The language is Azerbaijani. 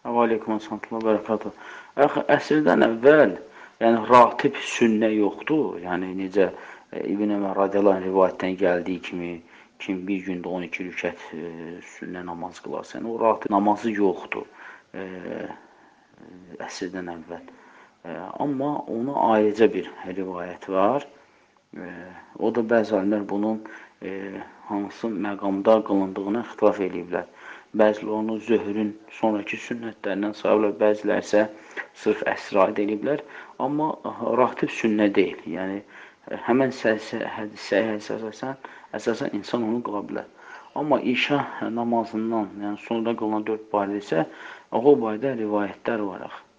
Aleykum əssalam və bərəkatuhu. Axı, əsrdən əvvəl, yəni ratib sünnə yoxdur. Yəni necə İbn Ömər radiyallahu anh rivayətdən gəldiyi kimi, kim bir gündə 12 rükət sünnə namaz qılarsa, yəni o ratib namazı yoxdur əsrdən əvvəl. Amma ona ayrıca bir rivayət var. O da bəzi alimlər bunun hansı məqamda qılındığına ixtilaf eləyiblər. Bəziləri onu zöhrün sonraki sünnətlərindən sayırlar, bəziləri isə sırf əsrə aid eləyiblər. Amma ratib sünnə deyil. Yəni, həmən hədisəyə əsasən insan onu qıla bilər. Amma işa namazından, yəni sonra qılınan 4 barədə isə o barədə rivayətlər var.